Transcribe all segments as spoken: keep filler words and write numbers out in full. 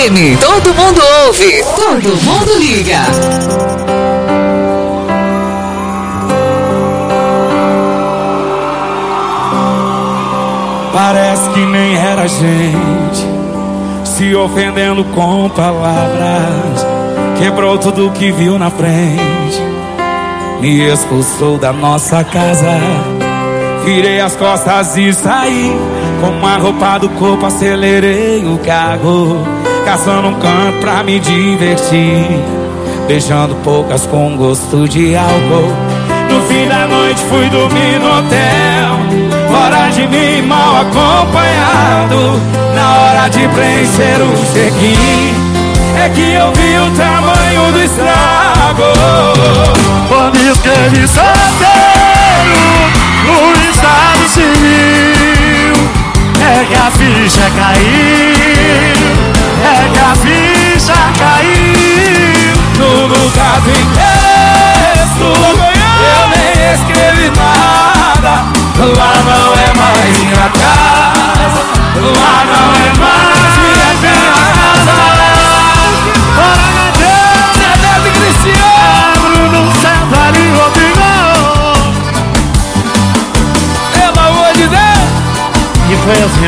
M. Todo mundo ouve, todo mundo liga. Parece que nem era gente, se ofendendo com palavras. Quebrou tudo que viu na frente, me expulsou da nossa casa. Virei as costas e saí, com uma roupa do corpo acelerei o carro, caçando um canto pra me divertir, beijando poucas com gosto de álcool. No fim da noite fui dormir no hotel, fora de mim, mal acompanhado. Na hora de preencher o check-in, é que eu vi o tamanho do estrago. Quando escrevi solteiro no estado civil, é que a ficha caiu, é que a ficha caiu. No lugar do endereço eu nem escrevi nada. Lá não é mais minha casa, lá não é mais minha casa. Bora na Deus, é Neto e Cristiano, Bruno César e Rodrigo. Pelo amor de Deus. E foi assim,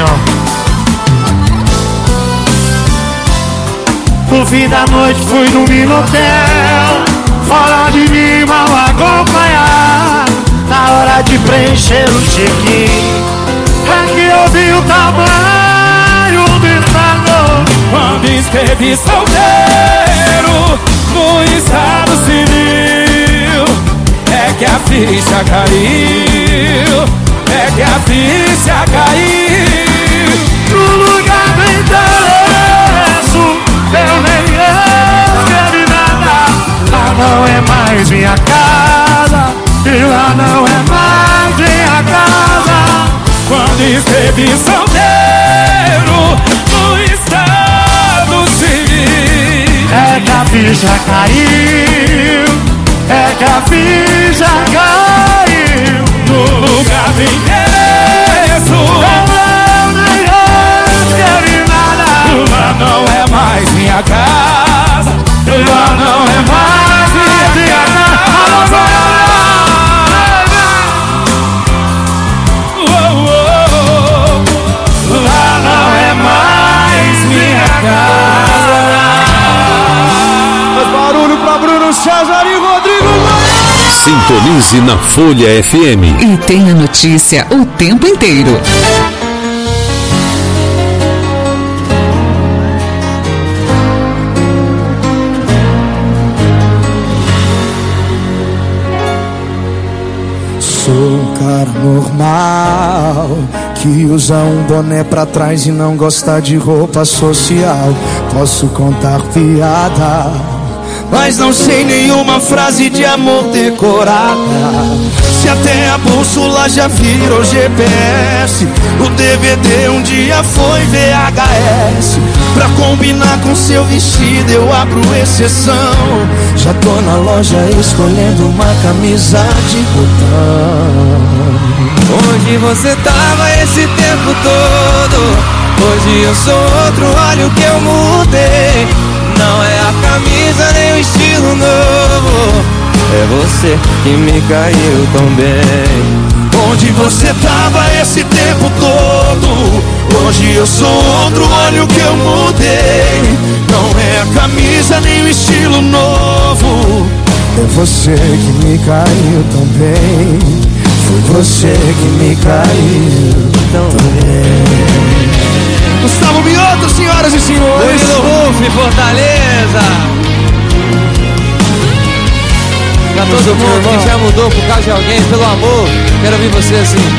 ó. No fim da noite fui dormir no hotel, fora de mim, mal acompanhado. Na hora de preencher o check-in, é que eu vi o tamanho do estrago. Quando escrevi solteiro no estado civil, é que a ficha caiu, é que a ficha caiu. No lugar do endereço eu nem escrevi nada. Lá não é mais minha casa, e lá não é mais minha casa. Quando escrevi solteiro no estado civil, é que a ficha caiu, é que a ficha caiu. No lugar do endereço eu nem escrevi nada. lá não é mais minha casa, lá não é mais minha casa. Lá não é mais minha casa. Faz barulho pra Bruno César e Rodrigo. Sintonize na Folha F M E tem a notícia o tempo inteiro. Sou um cara normal que usa um boné pra trás e não gosta de roupa social. Posso contar piada, mas não sei nenhuma frase de amor decorada. Se até a bússola já virou G P S, o D V D um dia foi V H S. Pra combinar com seu vestido eu abro exceção. Já tô na loja escolhendo uma camisa de botão. Onde você tava esse tempo todo? Hoje eu sou outro, olha o que eu mudei. Não é a camisa nem o estilo novo, é você que me caiu tão bem. Onde você tava esse tempo todo? Hoje eu sou outro, olha o que eu mudei. Não é a camisa nem o estilo novo, é você que me caiu tão bem. Foi você que me caiu tão bem. Gustavo Mioto, senhoras e senhores. Murilo Ruf, Fortaleza. Pra todo mundo que já mudou por causa de alguém, pelo amor, quero ouvir você assim.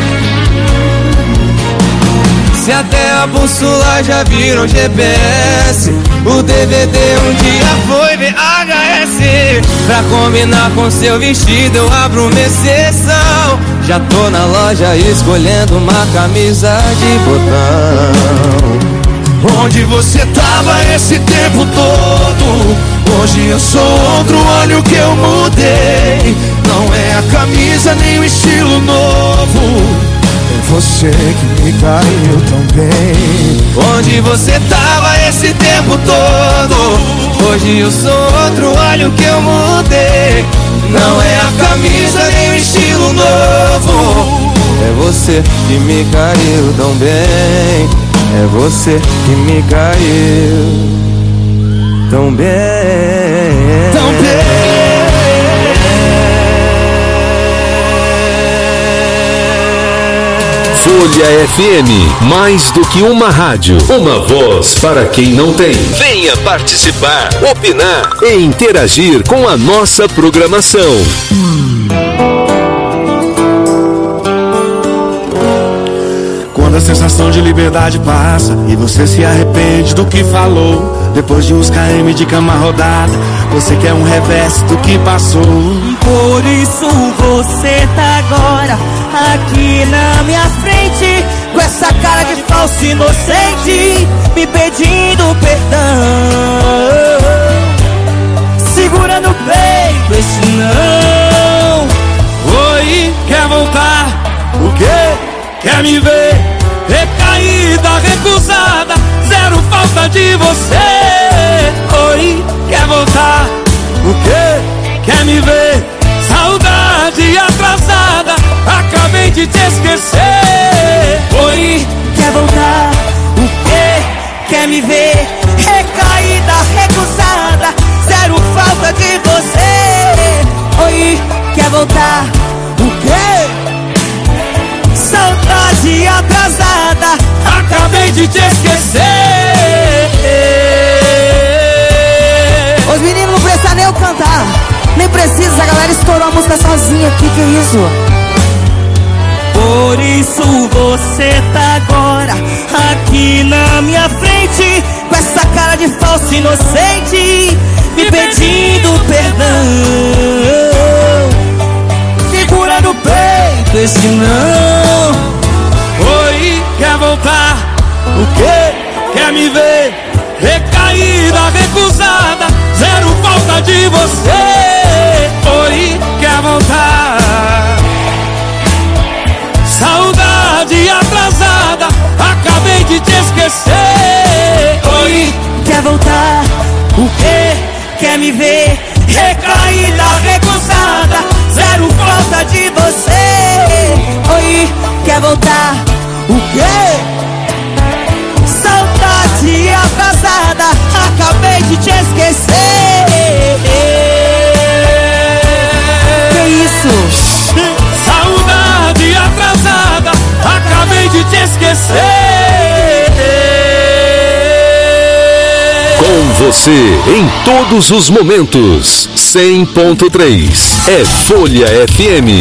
Se até a bússola já virou G P S, o D V D um dia foi V H S. Pra combinar com seu vestido eu abro uma exceção. Já tô na loja escolhendo uma camisa de botão. Onde você tava esse tempo todo? Hoje eu sou outro, olha o que eu mudei. Não é a camisa nem o estilo novo, é você que me caiu tão bem. Onde você tava esse tempo todo? Hoje eu sou outro, olha o que eu mudei. Não é a camisa nem o estilo novo. É você que me caiu tão bem. É você que me caiu tão bem. Tão bem. Folha F M, mais do que uma rádio, uma voz para quem não tem. Venha participar, opinar e interagir com a nossa programação. Quando a sensação de liberdade passa e você se arrepende do que falou, depois de uns quilômetros de cama rodada, você quer um revés do que passou. Por isso você tá agora aqui na minha frente, com essa cara de falso inocente, me pedindo perdão, segurando o peito esse não. Oi, quer voltar? O quê? Quer me ver? Recaída, recusada, zero falta de você. Oi, quer voltar? O quê? Quer me ver? Saudade atrasada, acabei de te esquecer. Oi, quer voltar? O quê? Quer me ver? Recaída, recusada, zero falta de você. Oi, quer voltar? O quê? Saudade atrasada, acabei de te esquecer. Os meninos não precisam nem eu cantar, nem precisa, a galera estourou a música sozinha aqui, que isso? Por isso você tá agora aqui na minha frente, com essa cara de falso inocente, me pedindo perdão, segura no peito esse não. Oi, quer voltar? O quê? Quer me ver? Recaída, recusada, zero falta de você. Oi, quer voltar? Saudade atrasada, acabei de te esquecer. Oi, quer voltar? O quê? Quer me ver? Recaída, recusada, zero falta de você. Oi, quer voltar? O quê? Saudade atrasada, acabei de te esquecer. Que isso? Saudade atrasada, acabei de te esquecer. Com você em todos os momentos. cem ponto três é Folha F M.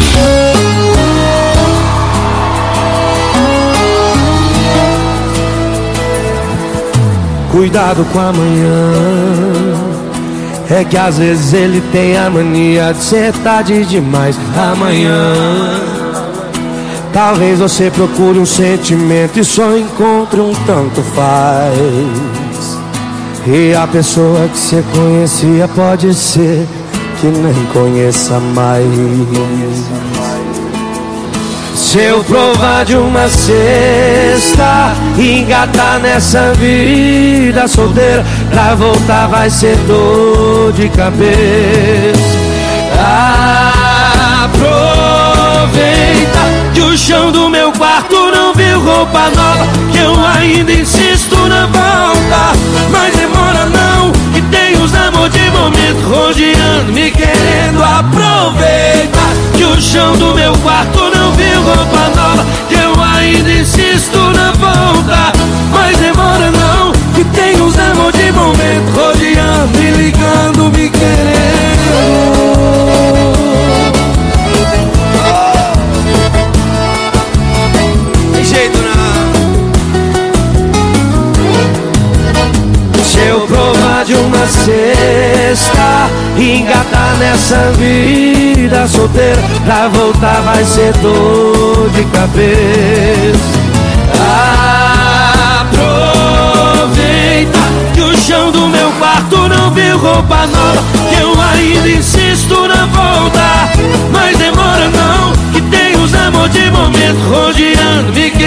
Cuidado com amanhã, é que às vezes ele tem a mania de ser tarde demais. Amanhã talvez você procure um sentimento e só encontre um tanto faz. E a pessoa que você conhecia pode ser que nem conheça mais. Se eu provar de uma cesta e engatar nessa vida solteira, pra voltar vai ser dor de cabeça. Aproveita que o chão do meu quarto não viu roupa nova, que eu ainda insisto na volta. Mas demora não, que tem os amor de momento rodeando, me querendo. Aproveita que o chão do meu quarto não viu roupa nova, que eu ainda insisto na volta. Mas demora não, que tem os amor de momento rodeando, me ligando, me querendo. Tem jeito não. Se eu provar de uma cesta e engatar nessa vida solteira, pra voltar vai ser dor de cabeça. Aproveita que o chão do meu quarto não viu roupa nova, que eu ainda insisto na volta. Mas demora não, que tem os amor de momento rodeando, me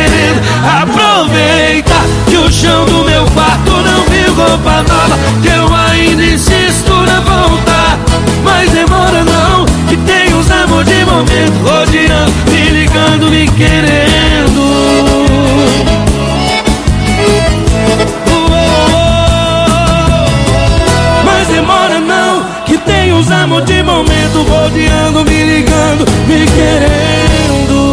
ligando, me querendo. Mas demora não, que tem uns amor de momento, rodeando, me ligando, me querendo.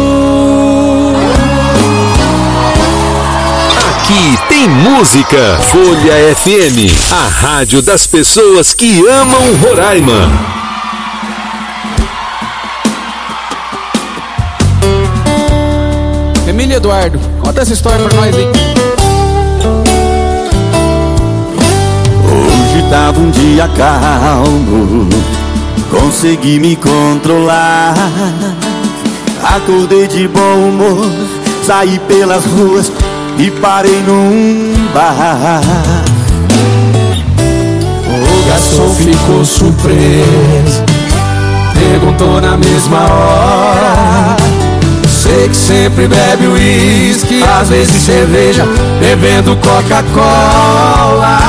Aqui tem música. Folha F M, a rádio das pessoas que amam Roraima. Emília Eduardo, conta essa história pra nós aí. Hoje tava um dia calmo, consegui me controlar. Acordei de bom humor, saí pelas ruas e parei num bar. O garçom ficou surpreso, perguntou na mesma hora. Sei que sempre bebe uísque, às vezes cerveja, bebendo Coca-Cola.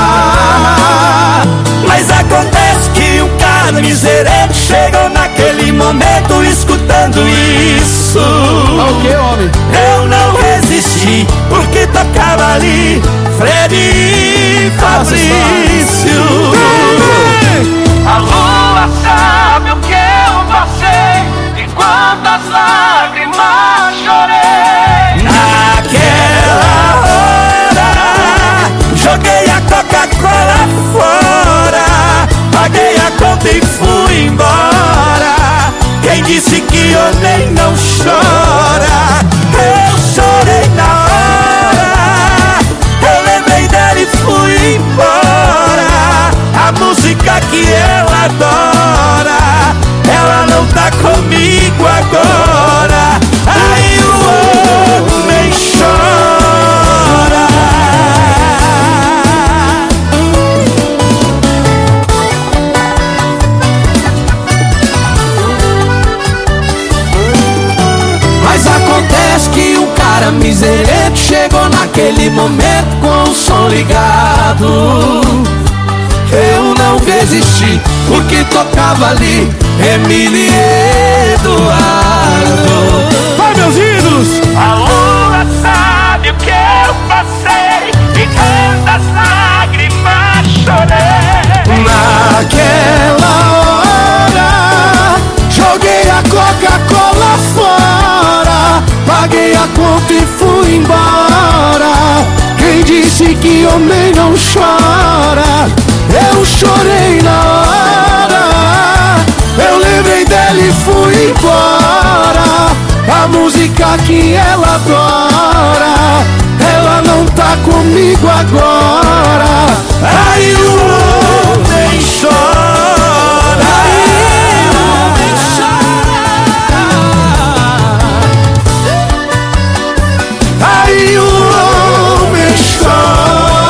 Mas acontece que um cara miserável chegou naquele momento escutando isso. O que, homem? Eu não resisti, porque tocava ali Fred e Fabrício. A lua sabe o que eu passei e quantas lágrimas chorei. Naquela hora joguei a Coca-Cola fora, paguei a conta e fui embora. Quem disse que homem não chora? Eu chorei na hora, eu lembrei dela e fui embora. A música que ela adora, ela não tá comigo agora. Aí o homem chora. Mas acontece que um cara miserento chegou naquele momento com o som ligado. Eu não resisti, porque tocava ali Emília e Eduardo. Vai, meus ídolos! A lua sabe o que eu passei e quantas lágrimas chorei. Naquela hora joguei a Coca-Cola fora, paguei a conta e fui embora. Quem disse que homem não chora? Eu chorei na hora, eu lembrei dela e fui embora. A música que ela adora, ela não tá comigo agora. Aí o homem chora, aí o homem chora, aí o homem chora.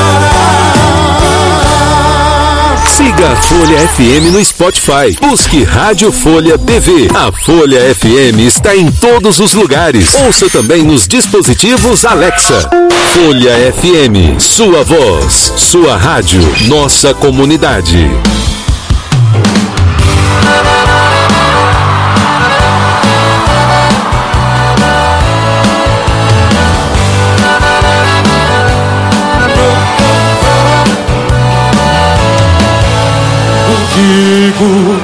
Siga a Folha F M no Spotify. Busque Rádio Folha T V. A Folha F M está em todos os lugares. Ouça também nos dispositivos Alexa. Folha F M, sua voz, sua rádio, nossa comunidade. Digo,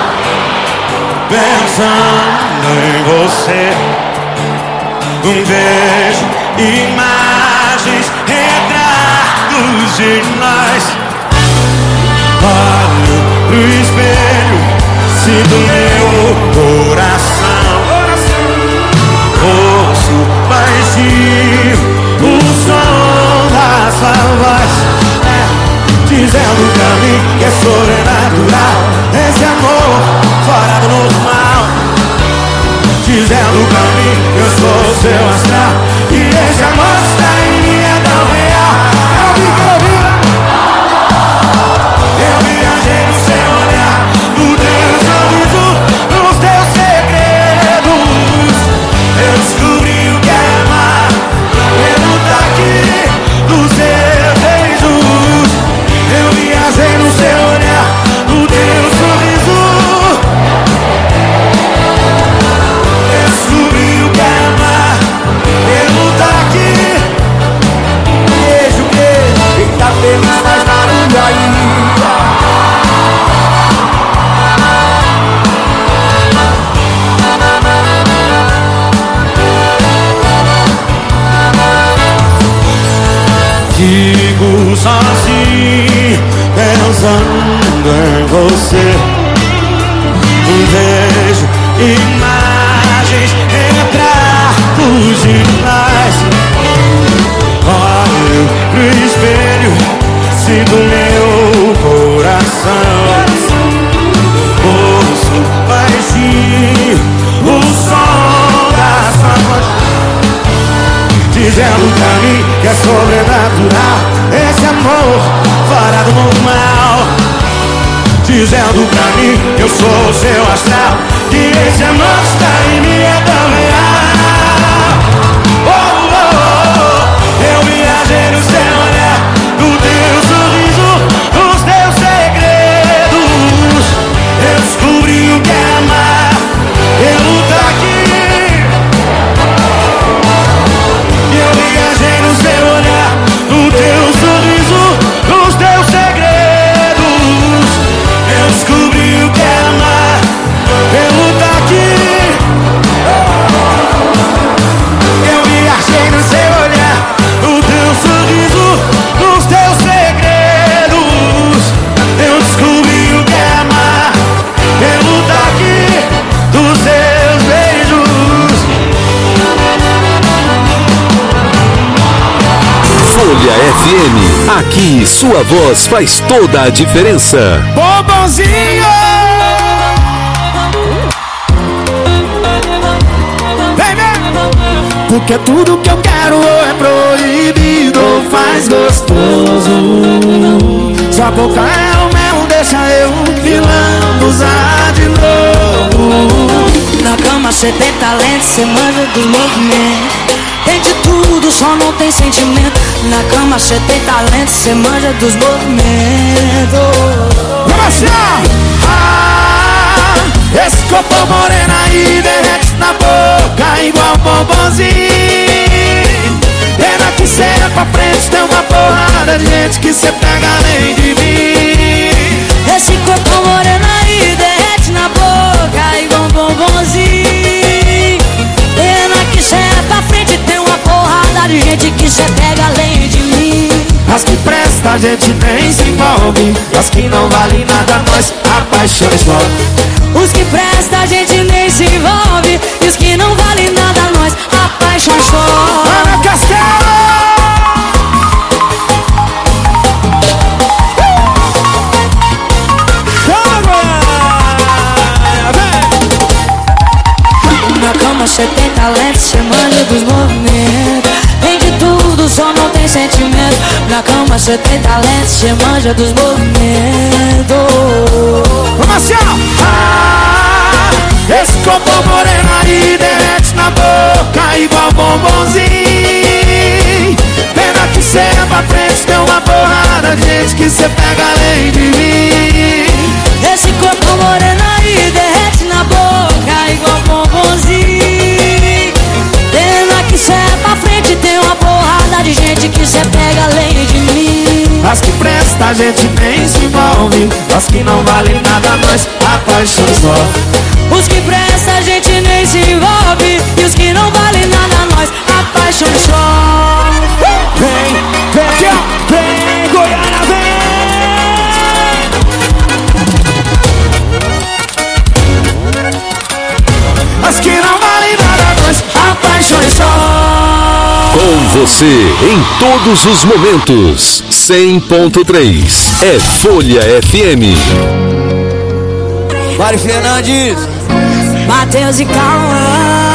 pensando em você, vejo imagens, retratos de nós. Olho pro espelho, sinto meu coração. Ouço baixinho o som da sua voz, dizendo pra mim que é sobrenatural esse amor fora do normal. Dizendo pra mim que eu sou o seu astral e esse amor está em mim, é tão real. Eu viajei no seu olhar, no teu sorriso, nos teus segredos. pra mim, eu sou o seu astral. Que esse amor está em mim é tão real. Oh, oh, oh, eu viajei no seu olhar, no teu sorriso, nos teus segredos. Eu descobri o que é amar, eu tô aqui. Eu viajei no seu olhar, no teu sorriso, nos teus segredos. Eu descobri o que é amar, eu tô aqui. Eu viajei no seu olhar, no teu sorriso, nos teus segredos. Eu descobri o que é amar, eu tô aqui, dos seus beijos. Folha F M, aqui sua voz faz toda a diferença. Bombonzinho! Vem, vem! Porque tudo que eu quero ou é proibido ou faz gostoso. Sua boca é o mel, deixa eu vilando usar de novo. Na cama cê tem talento, cê manja dos movimentos. Tem de tudo, só não tem sentimento. Na cama cê tem talento, cê manja dos movimentos. Vamos assim, ó! Ah, esse corpo moreno aí derrete na boca igual bombonzinho. Pena que cê é pra frente, tem uma porrada de gente que cê pega além de mim. Esse corpo moreno aí derrete na boca igual bombonzinho. Pena que cê é pra frente, tem uma porrada de gente que cê pega além de mim. As que presta a gente nem se envolve, as que não vale nada nós apaixonamos logo. Os que presta a gente nem se envolve, e os que não vale nada nós apaixonamos logo. Ana Castelo! Na cama cê tem talento, cê manja dos movimentos. Tem de tudo, só não tem sentimento. Na cama cê tem talento, cê manja dos movimentos. Vamos assim, ó! Ah, esse corpo moreno aí derrete na boca igual bombonzinho. Pena que cê é pra frente, tem uma porrada de gente que cê pega além de mim. Esse corpo moreno aí derrete na boca igual bombonzinho. Pena que cê é pra frente, tem uma porrada de gente que cê pega além de mim. As que presta a gente nem se envolve, as que não valem nada nós apaixonamos só. Os que presta a gente nem se envolve, e os que não valem nada nós apaixonamos só. Vem, vem, vem, Goiânia, vem! As que não valem nada nós apaixonamos só. Com você em todos os momentos. cem ponto três é Folha F M. Mari Fernandes, Matheus e Cauã.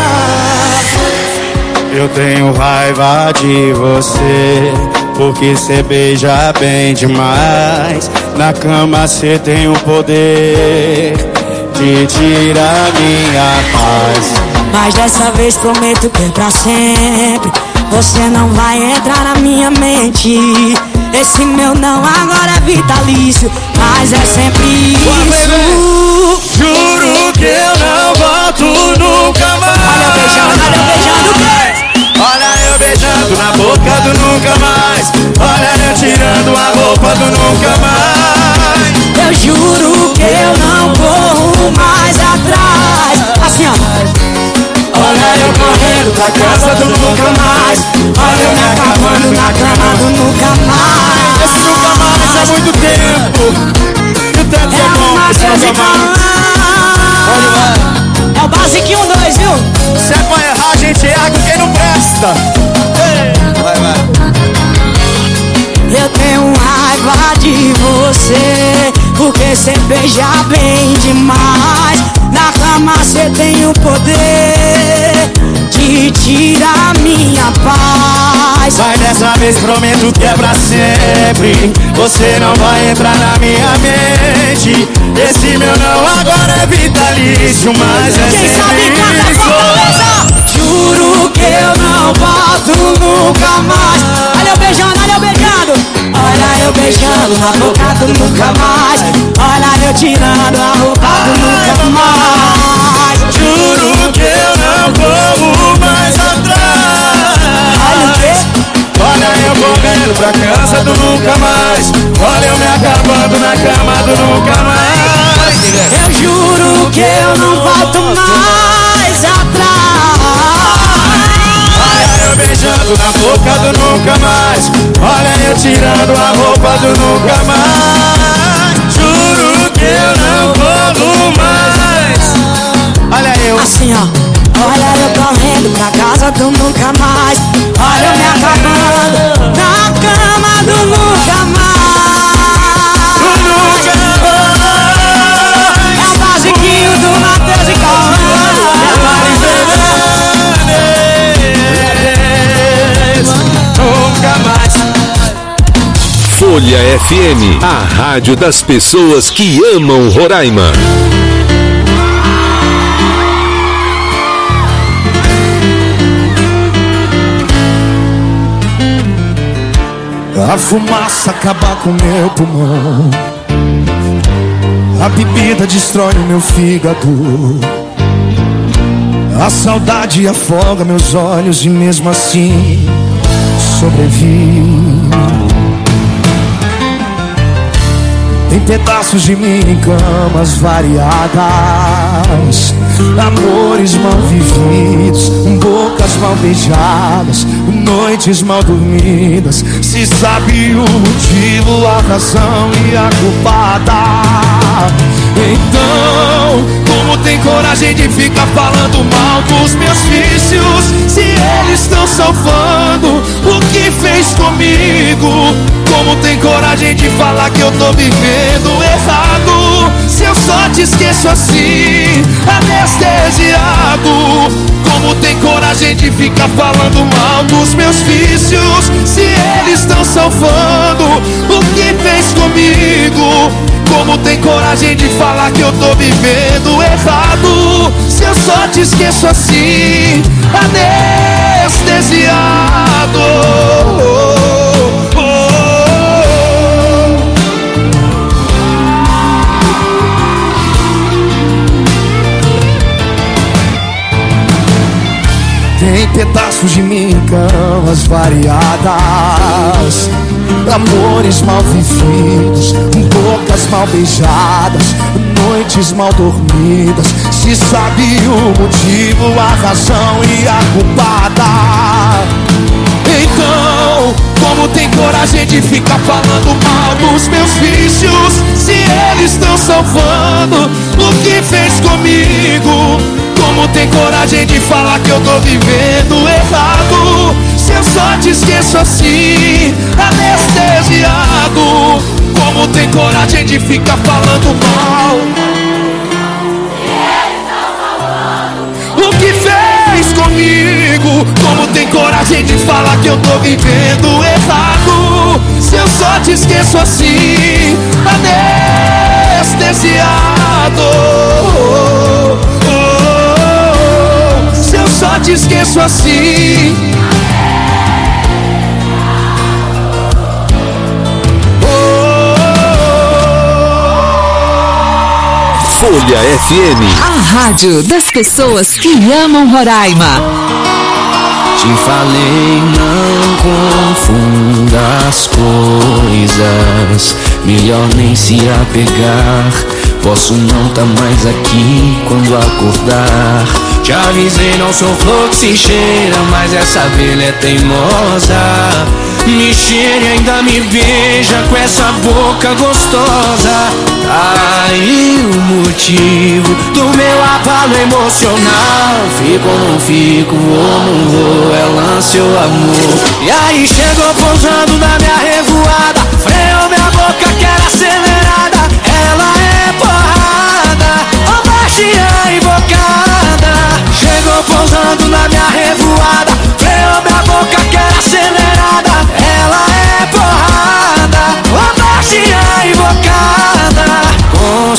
Eu tenho raiva de você, porque cê beija bem demais. Na cama cê tem o poder de tirar minha paz. Mas dessa vez prometo que é pra sempre. Você não vai entrar na minha mente. Esse meu não agora é vitalício, mas é sempre isso. Juro que eu não volto nunca mais. Olha eu beijando, olha eu beijando o quê? Olha eu beijando na boca do nunca mais. Olha eu tirando a roupa do nunca mais. Eu juro que eu não corro mais atrás. Assim ó. Olha eu correndo pra casa do nunca mais. Olha eu me acabando na cama do nunca mais. Esse nunca mais é muito tempo. E o tempo é bom, Matheus e Cauã. É o basiquinho dois, viu? Se é pra errar, a gente erra com quem não presta. vai, vai. Eu tenho raiva de você, porque cê beija bem demais. Na cama cê tem o poder de tirar minha paz. Mas dessa vez prometo que é pra sempre. Você não vai entrar na minha mente. Esse meu não agora é vitalício, mas é Quem sabe sempre canta Fortaleza. Juro que eu não volto nunca mais. Olha eu beijando, olha eu beijando. Olha eu beijando na boca do nunca mais. Olha eu tirando a roupa do nunca mais. Juro que eu não como mais atrás. Olha o quê? Olha eu correndo pra casa do nunca mais. Olha eu me acabando na cama do nunca mais. Eu juro que eu não volto mais atrás. Olha eu beijando na boca do nunca mais. Olha eu tirando a roupa do nunca mais. Juro que eu não como mais. Olha eu assim ó. Olha eu correndo pra casa do nunca mais. Olha eu me acabando na cama do nunca mais. do nunca mais. É o basiquinho do Matheus e Nunca mais. Folha F M, a rádio das pessoas que amam Roraima. A fumaça acaba com meu pulmão. A bebida destrói o meu fígado. A saudade afoga meus olhos e mesmo assim sobrevivo. Tem pedaços de mim em camas variadas, amores mal vividos, bocas mal beijadas, noites mal dormidas. Se sabe o motivo, a razão e a culpada. Então, como tem coragem de ficar falando mal dos meus vícios, se eles estão salvando o que fez comigo? Como tem coragem de falar que eu tô vivendo errado, se eu só te esqueço assim, anestesiado? Como tem coragem de ficar falando mal dos meus vícios, se eles estão salvando o que fez comigo? Como tem coragem de falar que eu tô vivendo errado, se eu só te esqueço assim, anestesiado? Tem pedaços de mim em camas variadas, amores mal vividos, bocas mal beijadas, noites mal dormidas. Se sabe o motivo, a razão e a culpada. Então, como tem coragem de ficar falando mal dos meus vícios, se eles estão salvando o que fez comigo? Como tem coragem de falar que eu tô vivendo errado, se eu só te esqueço assim, anestesiado? Como tem coragem de ficar falando mal o que fez comigo? Como tem coragem de falar que eu tô vivendo errado, se eu só te esqueço assim, anestesiado? Se eu só te esqueço assim, Folha F M, a rádio das pessoas que amam Roraima. Te falei, não confunda as coisas, melhor nem se apegar. Posso não tá mais aqui quando acordar. Te avisei, não sou flor que se cheira, mas essa abelha é teimosa. Me cheira e ainda me beija com essa boca gostosa. Aí o motivo do meu abalo emocional. Fico ou não fico, vou não vou, é lance ou amor. E aí chegou pousando na minha revoada, freou minha boca que era acelerada. Ela é porrada, ó baixinha invocada. Chegou pousando na minha revoada, freou minha boca que era acelerada.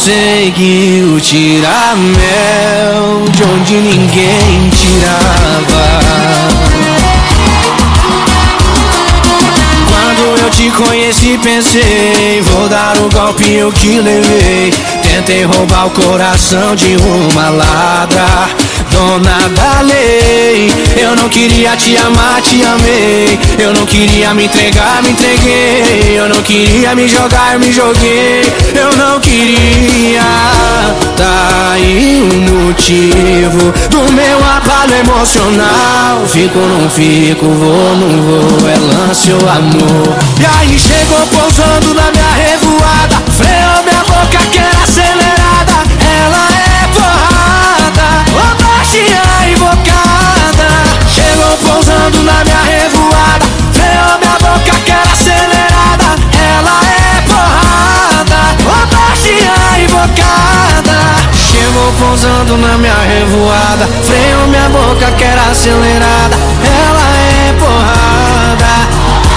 conseguiu tirar mel de onde ninguém tirava. Quando eu te conheci pensei, vou dar o golpe eu que levei. Tentei roubar o coração de uma ladra, dona da lei. Eu não queria te amar, te amei. Eu não queria me entregar, me entreguei. Eu não queria me jogar, me joguei. Eu não queria. Tá aí o motivo do meu abalo emocional. Fico, não fico, vou, não vou, é lance ou amor. E aí chegou pousando na minha revoada, freou minha boca que era acelerada. Ela é porrada, ô baixinha invocada. Chegou pousando na minha revoada, freou minha boca que era acelerada. Ela é porrada, ô baixinha invocada. Chegou pousando na minha revoada, freou minha boca que era acelerada. Ela é porrada.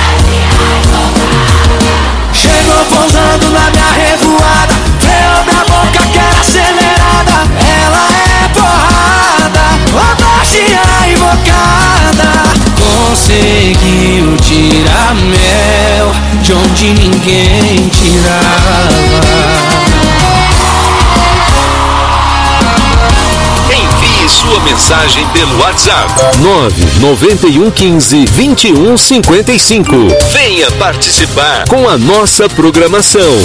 Chegou pousando na minha revoada, freou minha boca que era acelerada. Ela é porrada, ô baixinha invocada. Conseguiu tirar mel de onde ninguém tirava. Envie sua mensagem pelo WhatsApp nove nove um um cinco, vinte e um cinquenta e cinco. Venha participar com a nossa programação.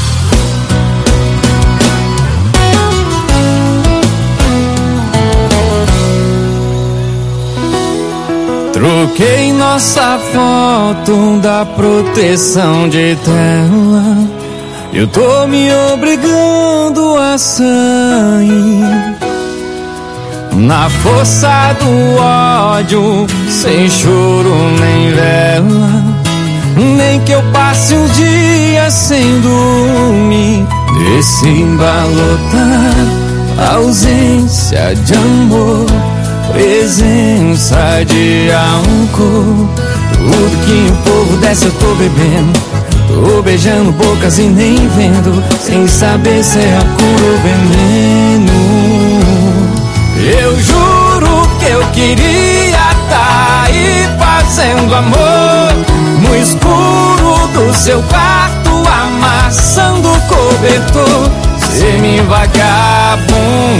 Troquei nossa foto da proteção de tela. Eu tô me obrigando a sair na força do ódio, sem choro nem vela. Nem que eu passe um dia sem dormir. Desse embalotar, ausência de amor, presença de álcool. Tudo que o povo desce eu tô bebendo. Tô beijando bocas e nem vendo, sem saber se é a cura ou veneno. Eu juro que eu queria tá aí fazendo amor no escuro do seu quarto, amassando o cobertor. Semi vagabundo,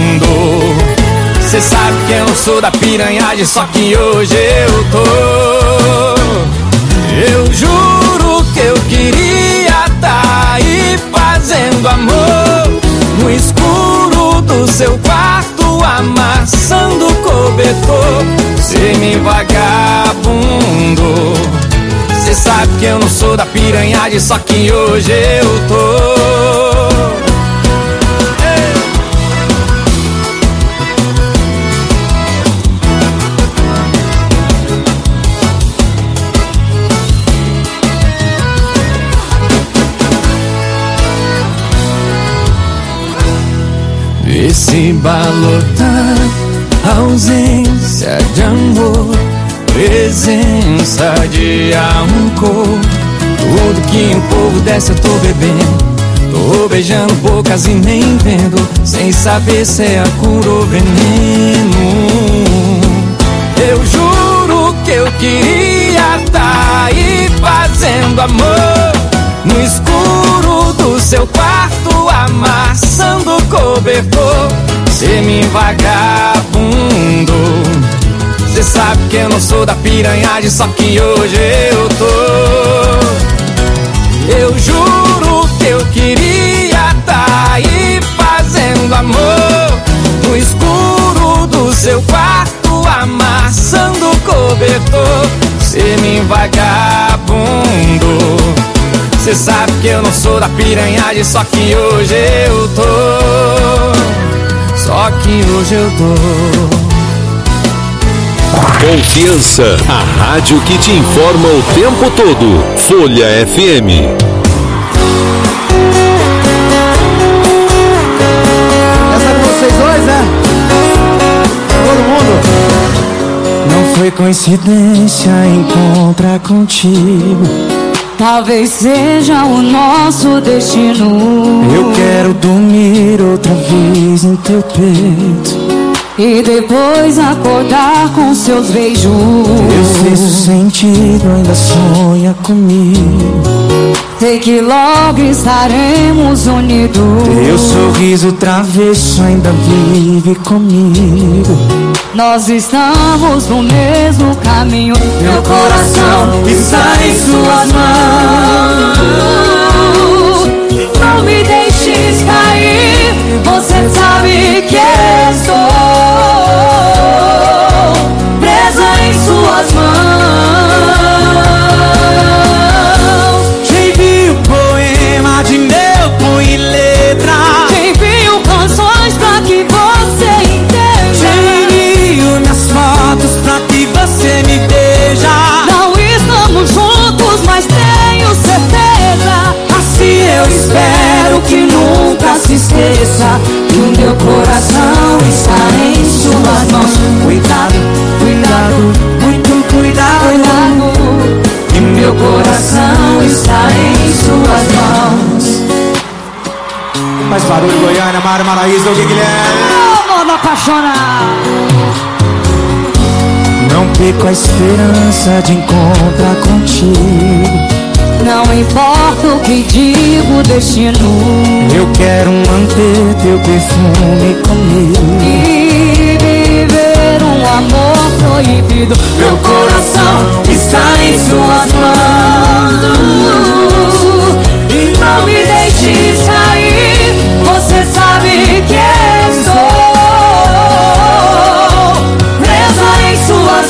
cê sabe que eu não sou da piranhagem, só que hoje eu tô. Eu juro que eu queria tá aí fazendo amor no escuro do seu quarto, amassando o cobertor. Semi vagabundo, cê sabe que eu não sou da piranhagem, só que hoje eu tô. Esse balotar, ausência de amor, presença de álcool. Tudo que o povo desce eu tô bebendo. Tô beijando bocas e nem vendo, sem saber se é a cura ou veneno. Eu juro que eu queria tá aí fazendo amor no escuro do seu quarto, amassando o cobertor. Semi vagabundo, cê sabe que eu não sou da piranhagem, só que hoje eu tô. Eu juro que eu queria tá aí fazendo amor no escuro do seu quarto, amassando o cobertor. Semi vagabundo, cê sabe que eu não sou da piranhagem, só que hoje eu tô. Só que hoje eu tô. Confiança, a rádio que te informa o tempo todo. Folha F M. Essa é pra vocês dois, né? Todo mundo. Não foi coincidência encontrar contigo. talvez seja o nosso destino. Eu quero dormir outra vez em teu peito e depois acordar com seus beijos. Teu sexto sentido ainda sonha comigo. Sei que logo estaremos unidos. Teu sorriso travesso ainda vive comigo. Nós estamos no mesmo caminho. Meu coração está em suas mãos. Não me deixes cair. Você sabe que estou presa em suas mãos. Te envio um poema de meu punho e letra. Te envio canções pra que você entenda. Te envio minhas fotos pra que você me veja. Não estamos juntos, mas tenho certeza. Assim eu espero que nunca se esqueça que o meu coração está em suas mãos. Cuidado, cuidado, muito cuidado, cuidado. Que meu coração está em suas mãos. Faz barulho, Goiânia, Mário Maraíza, o que Guilherme. Amor apaixonado. Não perco a esperança de encontrar contigo. Não importa o que digo o destino. Eu quero manter teu perfume comigo e viver um amor proibido. Meu coração está em suas mãos. E não me deixes sair. Você sabe que estou presa em suas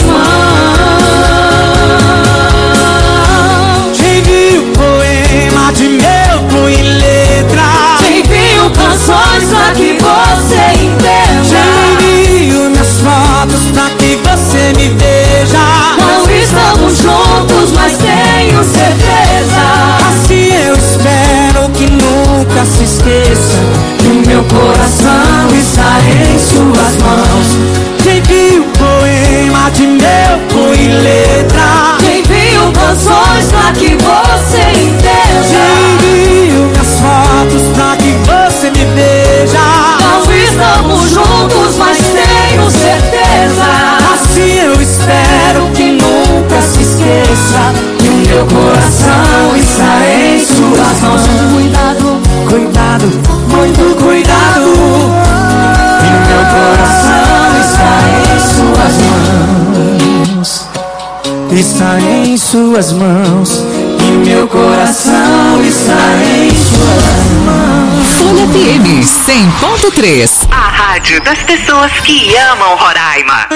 mãos. Te envio poema de meu punho e letra. Te envio canções pra que você entenda. Te envio minhas fotos pra que você me veja. Não estamos juntos, mas tenho certeza. Assim eu espero que nunca se esqueça que o meu coração está em suas mãos. Te envio poema de meu punho e letra. Te envio canções pra que você entenda. Te envio minhas fotos pra que você me veja. Não estamos juntos, mas tenho certeza. Assim eu espero que nunca se esqueça que o meu coração está em suas mãos. Cuidado, cuidado, muito cuidado. Que o meu coração está em suas mãos. Está em suas mãos. E meu coração está em suas mãos. Folha F M cem ponto três. A rádio das pessoas que amam Roraima.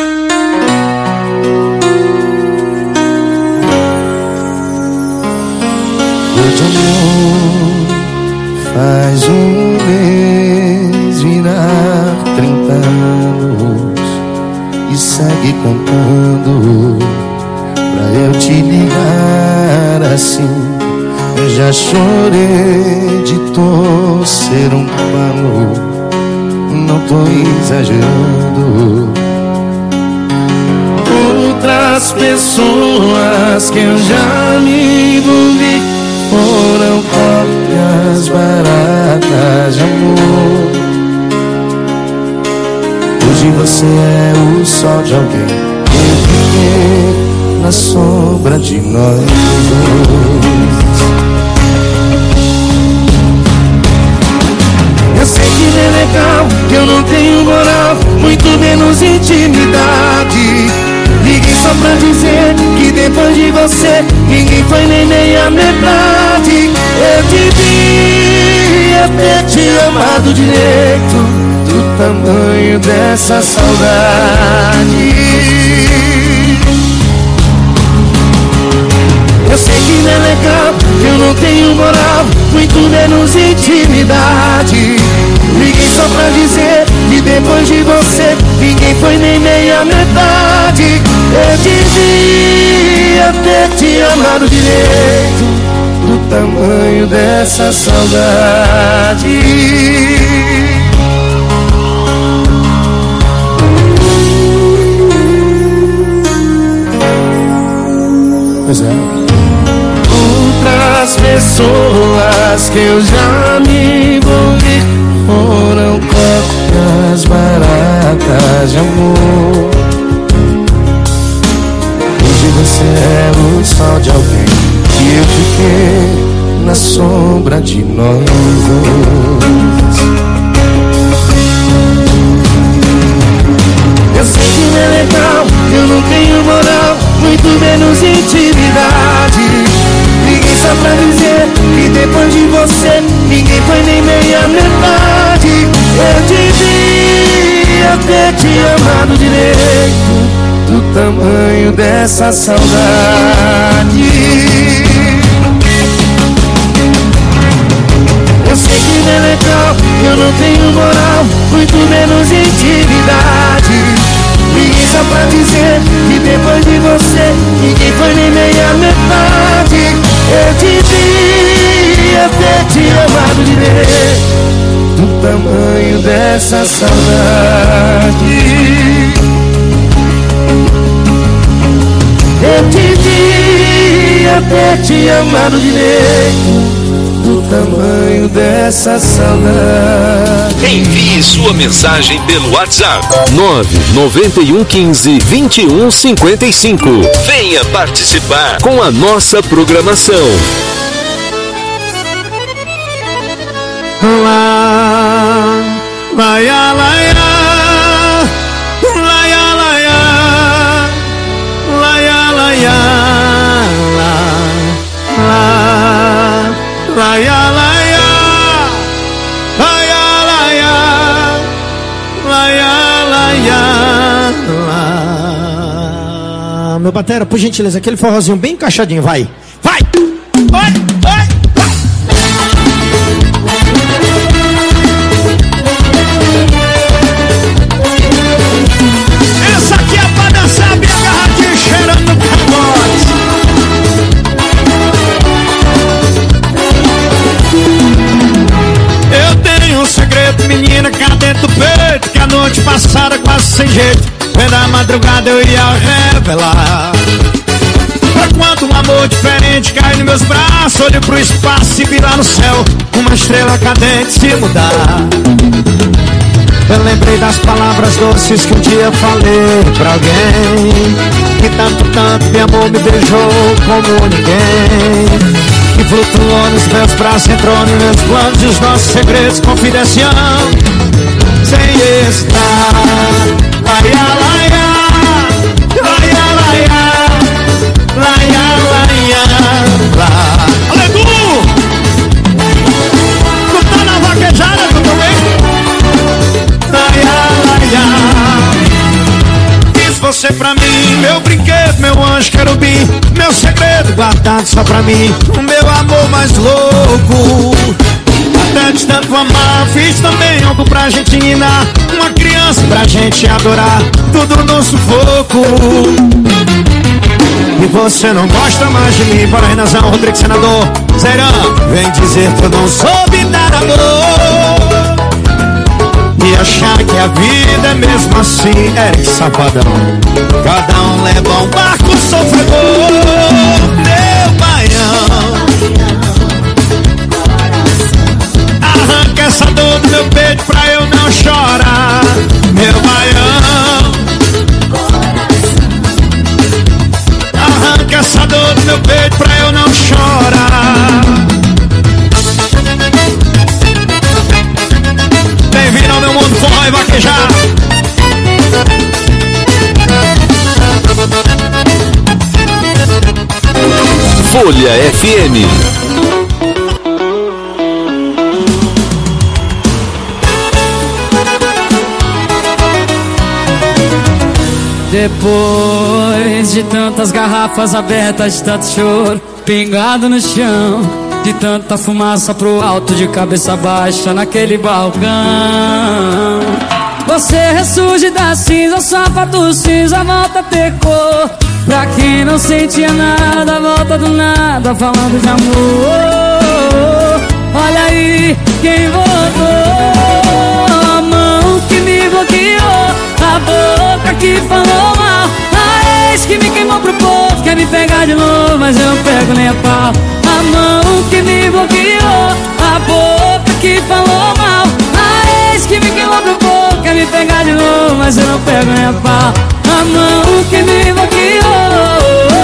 Hoje amor faz um mês virar trinta anos e segue contando pra eu te ligar assim. Eu já chorei de torcer um pano, não tô exagerando. Outras pessoas que eu já me envolvi foram cópias baratas de amor. Hoje você é o sol de alguém. Eu fiquei na sombra de nós dois. Eu sei que não é legal, que eu não tenho moral, muito menos intimidade. Liguei só pra dizer que depois de você ninguém foi nem meia metade. Eu devia ter te amado direito, do tamanho dessa saudade. Eu sei que não é legal, que eu não tenho moral, muito menos intimidade. Liguei só pra dizer que depois de você ninguém foi nem meia metade. Eu devia ter te amado direito, do tamanho dessa saudade. Pois é. Outras as pessoas que eu já me envolvi foram cópias baratas de amor. Hoje você é o sol de alguém que eu fiquei na sombra de nós dois. Eu sei que não é legal, eu não tenho moral, muito menos intimidade. Liguei só pra dizer que depois de você ninguém foi nem meia metade. Eu devia ter te amado direito, do tamanho dessa saudade. Eu sei que não é legal, eu não tenho moral, muito menos intimidade. Liguei só pra dizer que depois de você ninguém foi nem meia metade. Eu devia ter te amado direito, do tamanho dessa saudade. Eu devia ter te amado direito, do tamanho dessa saudade. Envie sua mensagem pelo WhatsApp nove nove um um cinco, dois um cinco cinco. Venha participar com a nossa programação. Lá, laia, laia, laia, laia, laia, laia, lá, lá, laia, laia, laia, laia, laia, laia, lá. Meu batera, por gentileza, aquele forrozinho bem encaixadinho, vai, vai, vai, vai. Essa aqui é pra dançar bem agarradinho, cheirando cangote. Eu tenho um segredo, menina, cá dentro do peito, que a noite passada quase sem jeito, vem da madrugada eu ia revelar. Pra quando um amor diferente cai nos meus braços, olho pro espaço e virar no céu uma estrela cadente se mudar. Eu lembrei das palavras doces que um dia falei pra alguém, que tanto, tanto de amor me beijou como ninguém, que flutuou nos meus braços, entrou nos meus planos e os nossos segredos confidenciam sem estar. Laia, laia, laia, laia, laia, laia, laia. Aleluia! Tu tá na vaquejada, tu também? Fiz você pra mim, meu brinquedo, meu anjo querubim, meu segredo guardado só pra mim, o meu amor mais louco. Até de tanto amar, fiz também algo pra gente ensinar, uma criança pra gente adorar, tudo no sufoco. E você não gosta mais de mim, para Renazão, Rodrigues, senador Zerão, vem dizer que eu não soube dar amor e achar que a vida é mesmo assim. Eric Safadão, cada um leva um barco sofredor. Meu baião, arranca essa dor do meu peito pra eu não chorar. Meu baião, arranca essa dor do meu peito pra eu não chorar. Bem-vindo ao meu mundo, forró e vaquejar. Folha F M. Depois de tantas garrafas abertas, de tanto choro pingado no chão, de tanta fumaça pro alto, de cabeça baixa naquele balcão, você ressurge da cinza, sapato cinza, volta a ter cor. Pra quem não sentia nada, volta do nada, falando de amor. Olha aí quem voltou, a mão que me bloqueou, a boca que falou mal, a ex que me queimou pro povo, quer me pegar de novo, mas eu não pego nem a pau. a mão que me bloqueou, a boca que falou mal, a ex que me queimou pro pouco, quer me pegar de novo, mas eu não pego nem a pau. A mão que me bloqueou.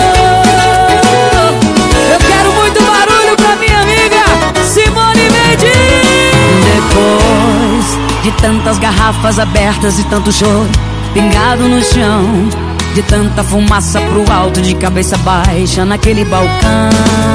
Eu quero muito barulho pra minha amiga Simone Mendes. Depois de tantas garrafas abertas e tanto choro pingado no chão, de tanta fumaça pro alto, de cabeça baixa naquele balcão,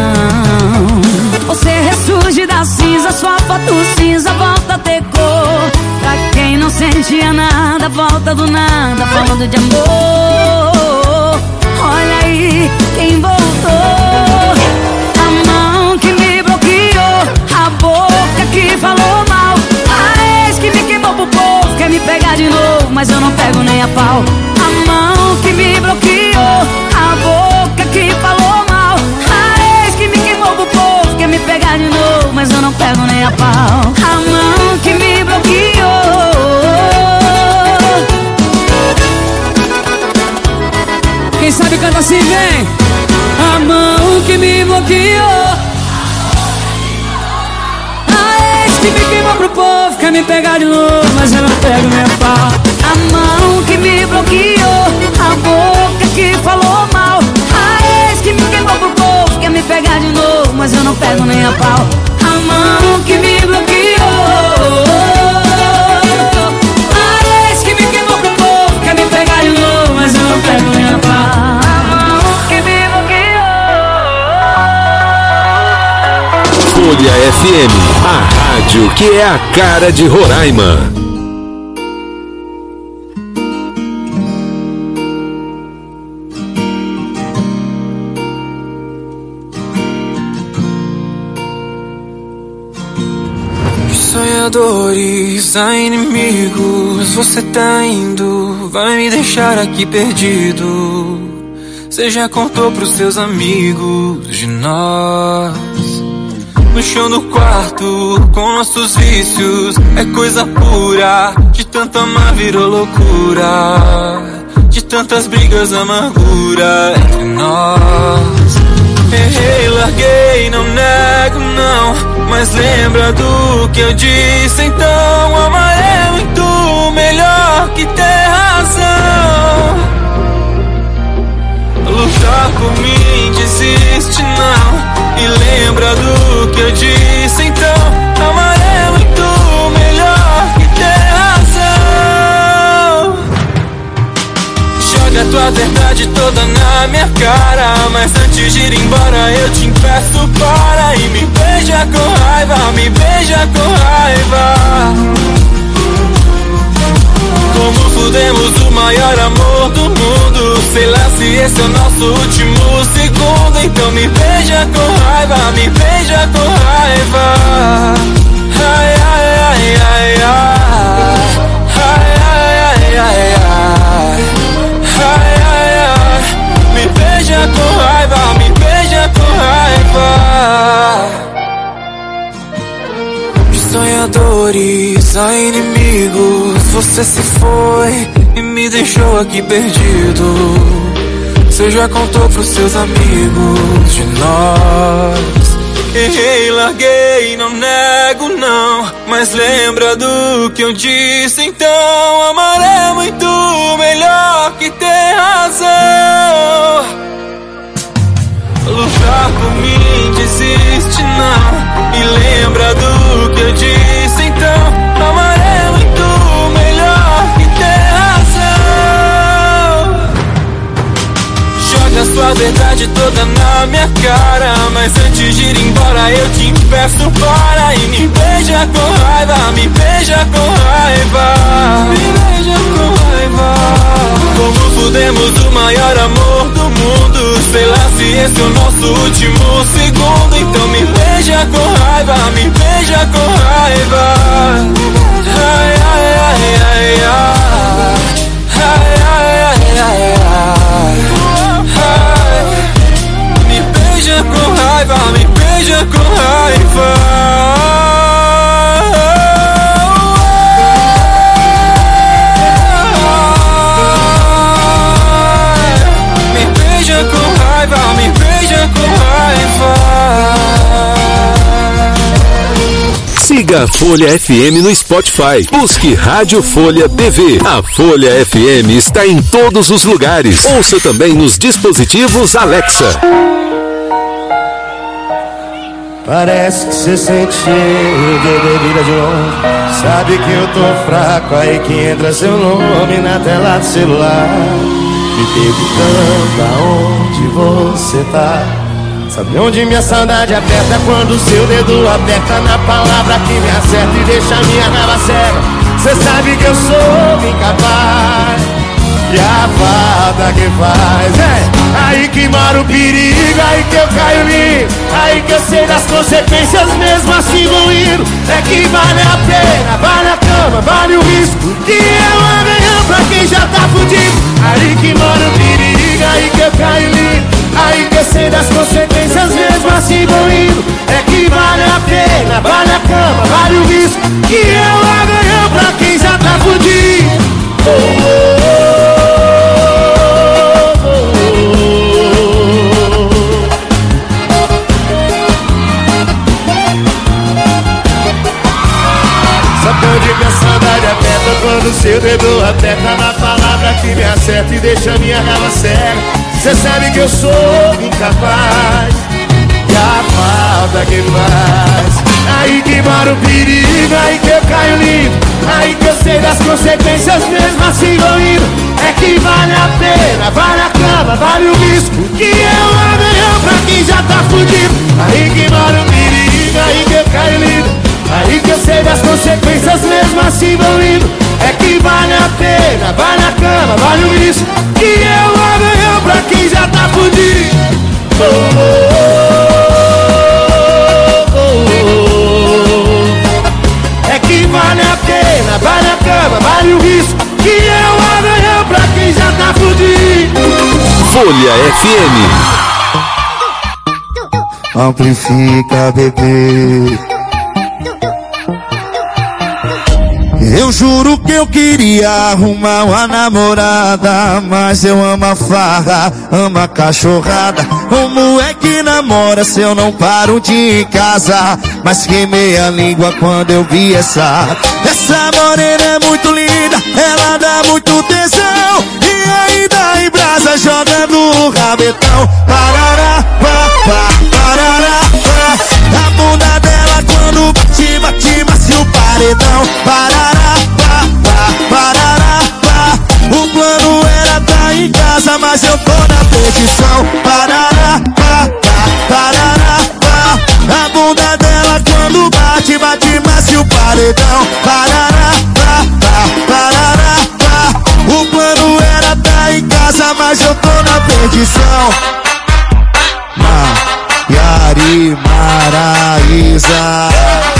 você ressurge da cinza, sua foto cinza volta a ter cor. Pra quem não sentia nada, volta do nada, falando de amor. Olha aí quem voltou. A mão que me bloqueou, a boca que falou mal, a ex que me queimou pro povo, quer me pegar de novo, mas eu não pego nem a pau. A mão que me bloqueou, a boca que falou mal, a ex que me queimou pro povo, quer me pegar de novo, mas eu não pego nem a pau. A mão que me bloqueou. Quem sabe canta assim, vem. A mão que me bloqueou, a ex que me queimou pro povo, quer me pegar de novo, mas eu não pego nem a pau. A mão que me bloqueou, a boca que falou mal, a ex que me queimou pro povo, quer me pegar de novo, mas eu não pego nem a pau. A mão que me bloqueou, a ex que me queimou pro povo, quer me pegar de novo, mas eu não pego nem a pau. A mão que me bloqueou. Folha F M, a rádio que é a cara de Roraima. Sonhadores a inimigos, você tá indo, vai me deixar aqui perdido. Você já contou pros seus amigos de nós, no chão do quarto, com nossos vícios, é coisa pura. De tanto amar virou loucura, de tantas brigas, amargura entre nós. Errei, larguei, não nego não, mas lembra do que eu disse então. Amar é muito melhor que ter razão. Lutar por mim, desiste não, e lembra do que eu disse então. Amar é muito melhor que ter razão. Joga tua verdade toda na minha cara, mas antes de ir embora eu te peço para. E me beija com raiva, me beija com raiva. Como fudemos o maior amor do mundo, sei lá se esse é o nosso último segundo. Então me beija com raiva, me beija com raiva. Ai, ai, ai, ai, ai. Ai, ai, ai, ai, ai. Ai, ai, ai. Me beija com raiva, me beija com raiva. De sonhadores a inimigos, você se foi e me deixou aqui perdido. Você já contou pros seus amigos de nós. Errei, larguei, não nego não, mas lembra do que eu disse então. Amar é muito melhor que ter razão. Lutar por mim, desiste não, e lembra do que eu disse então. Amar é muito melhor que ter razão. Joga sua verdade toda na minha cara, mas antes de ir embora eu te peço para. E me beija com raiva, me beija com raiva. Me beija com raiva. Como fudemos o maior amor do mundo, sei lá se esse é o nosso último segundo. Então me beija com raiva, me beija com raiva. Ai, ai, ai, ai, ai. Ai, ai, ai, ai, ai. Ai. Me beija com raiva, me beija com raiva. Me beija com raiva, me beija com raiva. Siga a Folha F M no Spotify. Busque Rádio Folha T V. A Folha F M está em todos os lugares. Ouça também nos dispositivos Alexa. Parece que você sente cheiro de bebida de longe. Sabe que eu tô fraco, aí que entra seu nome na tela do celular, me perguntando aonde você tá. Sabe onde minha saudade aperta? Quando seu dedo aperta na palavra que me acerta e deixa minha raiva cega. Cê sabe que eu sou incapaz, e a falta que faz é aí que mora o perigo, aí que eu caio limpo, aí que eu sei das consequências mesmo assim vou indo. É que vale a pena, vale a cama, vale o risco, que eu amanhã pra quem já tá fudido. Aí que mora o perigo, aí que eu caio limpo, aí que eu sei das consequências mesmo assim vou indo. É que vale a pena, vale a cama, vale o risco, que eu amanhã pra quem já tá fudido. Oh, oh, oh. Onde minha saudade aperta, quando seu dedo aperta na palavra que me acerta e deixa minha raiva cega. Cê sabe que eu sou incapaz, e a falta que faz. Aí que mora o perigo, aí que eu caio limpo, aí que eu sei das consequências mesmo assim vou indo. É que vale a pena, vale a cama, vale o risco, que eu amanhã pra quem já tá fudido. Aí que mora o perigo, aí que eu caio limpo, aí que eu sei das consequências mesmo assim vou indo. É que vale a pena, vale a cama, vale o risco, que eu amanhã pra quem já tá fudido. Oh, oh, oh, oh, oh. É que vale a pena, vale a cama, vale o risco, que eu amanhã pra quem já tá fudido. Folha F M. Amplifica, bebê. Eu juro que eu queria arrumar uma namorada, mas eu amo a farra, amo a cachorrada. Como é que namora se eu não paro de ir em casa? Mas queimei a língua quando eu vi essa Essa morena é muito linda, ela dá muito tesão, e ainda em brasa jogando o rabetão. Parará, pá, pá, parará, pá. A bunda dela quando bate, bate, bate o paredão. Parará, pá, pá, parará, pá. O plano era tá em casa, mas eu tô na perdição. Parará, pá, pá, parará, pá. A bunda dela quando bate, bate, bate o paredão. Parará, pá, pá, parará, pá. O plano era tá em casa, mas eu tô na perdição. Yari Maraísa.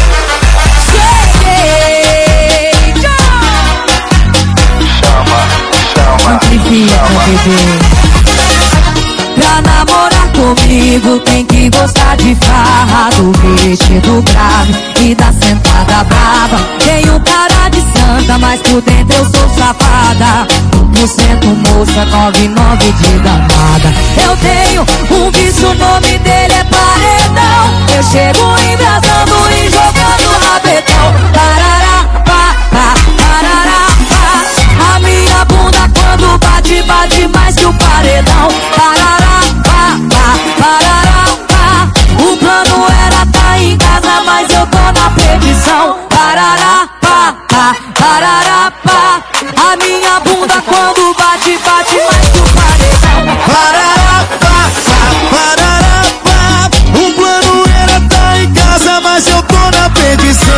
Amplifica, bebê. Pra namorar comigo tem que gostar de farra, do vestido grave e da sentada brava. Tenho cara de santa, mas por dentro eu sou safada. um por cento moça, noventa e nove de danada. Eu tenho um vício, o nome dele é paredão. Eu chego embrasando e jogando rabetão. Parará, pá, pá, parará, pá. A minha bunda quando bate, bate mais que o paredão. Parará, pá, pá, parará, pá. O plano era tá em casa, mas eu tô na perdição. Parará, pá, pá, parará, pá. A minha bunda quando bate, bate mais que o paredão. Parará, pá, pá, parará, pá. O plano era tá em casa, mas eu tô na perdição.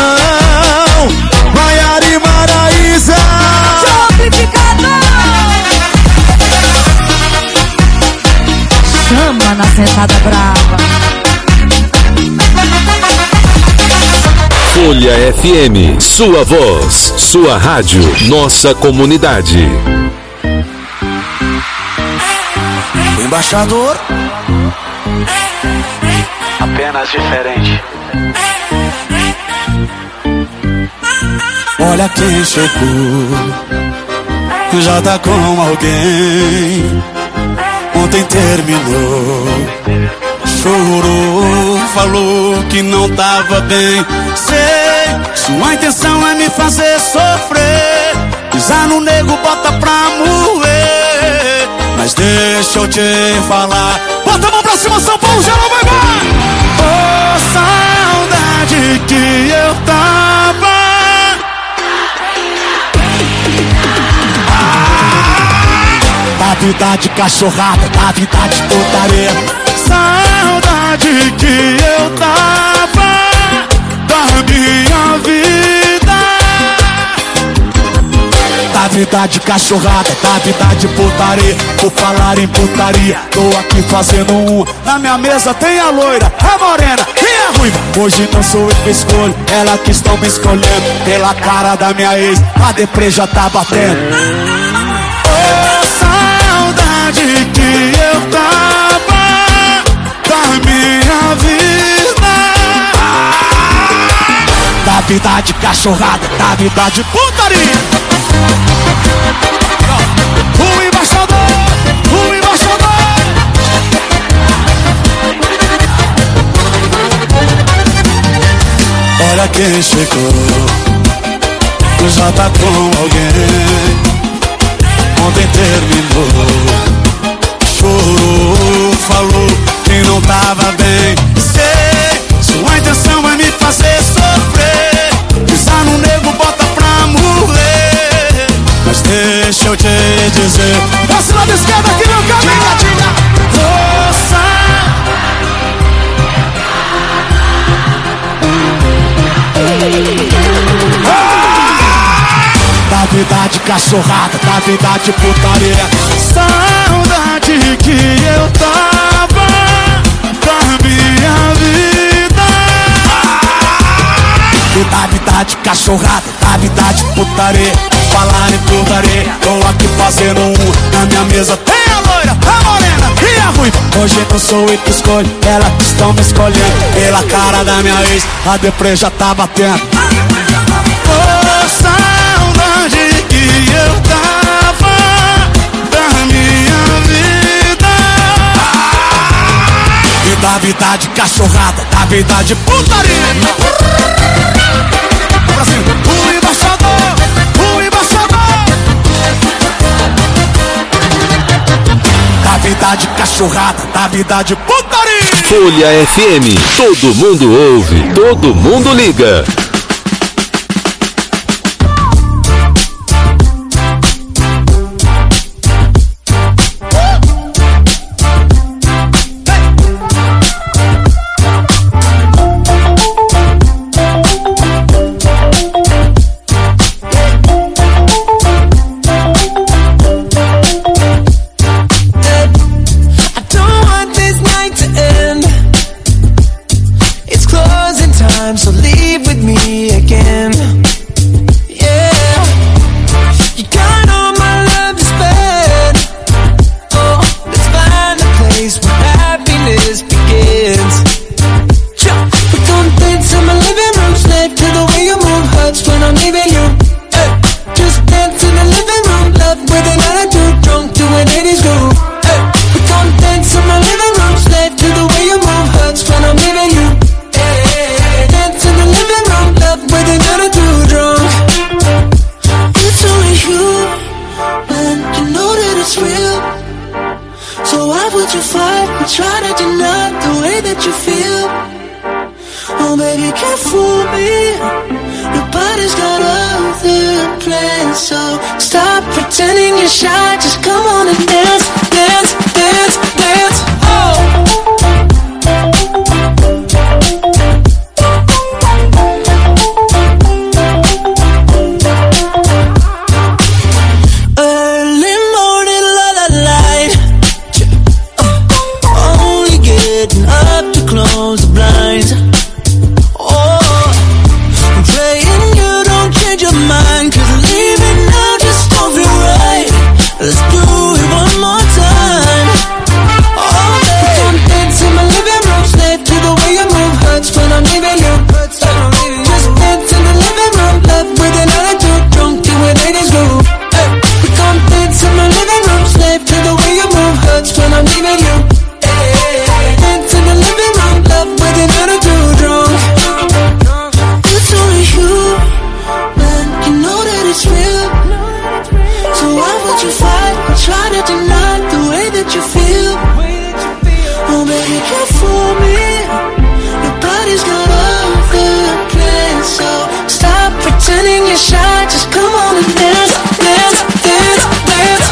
Maiara Maraísa. Chama na sentada brava. Folha F M, sua voz, sua rádio, nossa comunidade. O embaixador, apenas diferente. olha quem chegou, já tá com alguém. Ontem terminou, chorou, falou que não tava bem. Cê Sua intenção é me fazer sofrer, pisar no nego, bota pra moer. Mas deixa eu te falar, bota a mão pra cima, São Paulo, geral, vai, vai! Oh, saudade que eu tava. Da vida de cachorrada, da vida de putaria. Saudade que eu tava da minha vida. Da vida de cachorrada, da vida de putaria. Vou falar em putaria, tô aqui fazendo um. Na minha mesa tem a loira, a morena e a ruiva. Hoje não sou eu que escolho, ela que estão me escolhendo. Pela cara da minha ex, a deprê já tá batendo. Saudade que eu tava da minha vida. Da vida de cachorrada, da vida de putaria. O embaixador, o embaixador. Olha quem chegou, já tá com alguém. Ontem terminou, chorou, falou que não tava bem. Sei, sua intenção é me fazer sofrer, pisar no nego, bota pra morrer. Mas deixa eu te dizer, passe lá da esquerda aqui, meu caminho. Força. Da vida de cachorrada, da vida de putaria. Saudade que eu tava da minha vida. Da vida de cachorrada, da vida de putaria. Falar em putaria, tô aqui fazendo um. Na minha mesa tem a loira, a morena e a ruiva. Hoje não sou eu que escolho, ela que estão me escolhendo. Pela cara da minha ex, a deprê já tá batendo. Oh, saudade que eu tava da minha vida. E da vida de cachorrada, da vida de putaria. Brasil, o embaixador, o embaixador. Da vida de cachorrada, da vida de putaria. Folha F M, todo mundo ouve, todo mundo liga. Let's do it one more time. get shy, just come on and dance, dance, dance, dance.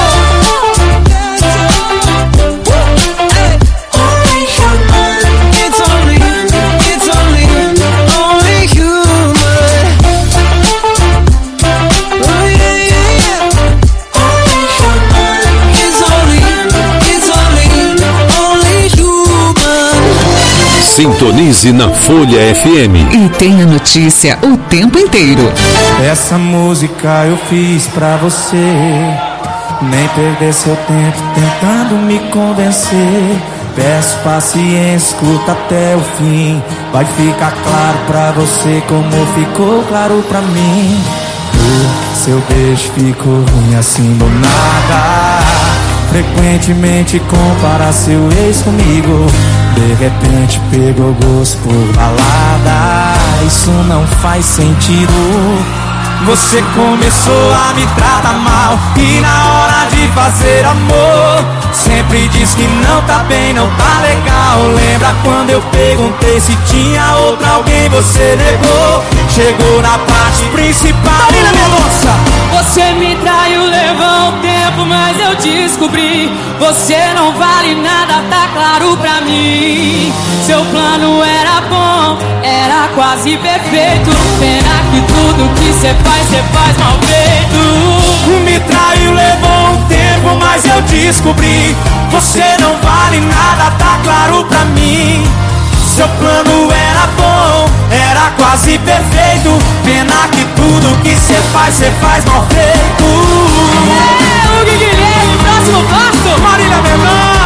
Sintonize na Folha F M e tenha notícia o tempo inteiro. Essa música eu fiz pra você, nem perder seu tempo tentando me convencer. Peço paciência, escuta até o fim, vai ficar claro pra você como ficou claro pra mim. O seu beijo ficou ruim assim do nada, frequentemente compara seu ex comigo. De repente pegou gosto por balada, isso não faz sentido. Você começou a me tratar mal e na hora de fazer amor sempre diz que não tá bem, não tá legal. Lembra quando eu perguntei se tinha outra alguém, você negou. Chegou na parte principal. Marina Mendonça! Você me traiu, levou um tempo, mas eu descobri. Você não vale nada, tá claro pra mim. Seu plano era bom, era quase perfeito. Pena que tudo que cê faz, cê faz mal feito. Me traiu, levou um tempo, mas eu descobri. Você não vale nada, tá claro pra mim. Seu plano era bom, era quase perfeito. Pena que tudo que cê faz, cê faz mal feito. É, o Guilherme, próximo passo, Marília Mendonça.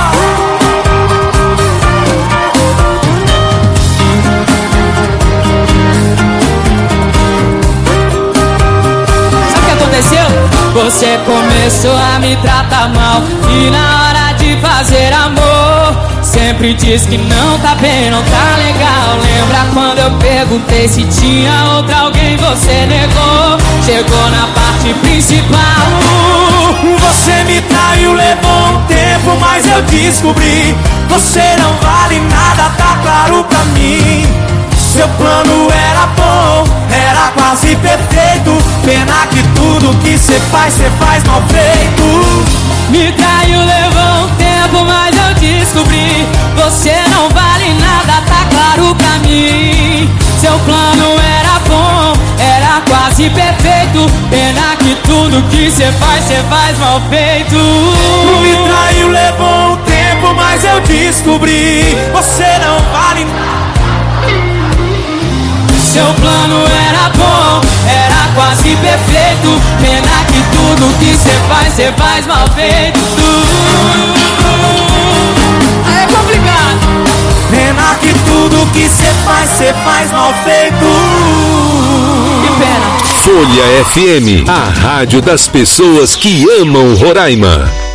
Você começou a me tratar mal e na hora de fazer amor sempre diz que não tá bem, não tá legal. Lembra quando eu perguntei se tinha outra alguém, você negou. Chegou na parte principal. Você me traiu, levou um tempo, mas eu descobri. Você não vale nada, tá claro pra mim. Seu plano era bom, era quase perfeito. Pena que tudo que cê faz, cê faz mal feito. Me traiu, levou um tempo, mas eu descobri. Você não vale nada, tá claro pra mim. Seu plano era bom, era quase perfeito. Pena que tudo que cê faz, cê faz mal feito. Me traiu, levou um tempo, mas eu descobri. Você não vale nada. Seu plano era bom, era quase perfeito. Pena que tudo que cê faz, cê faz mal feito. Aí é complicado. Pena que tudo que cê faz, cê faz mal feito. Que pena. Folha F M, a rádio das pessoas que amam Roraima.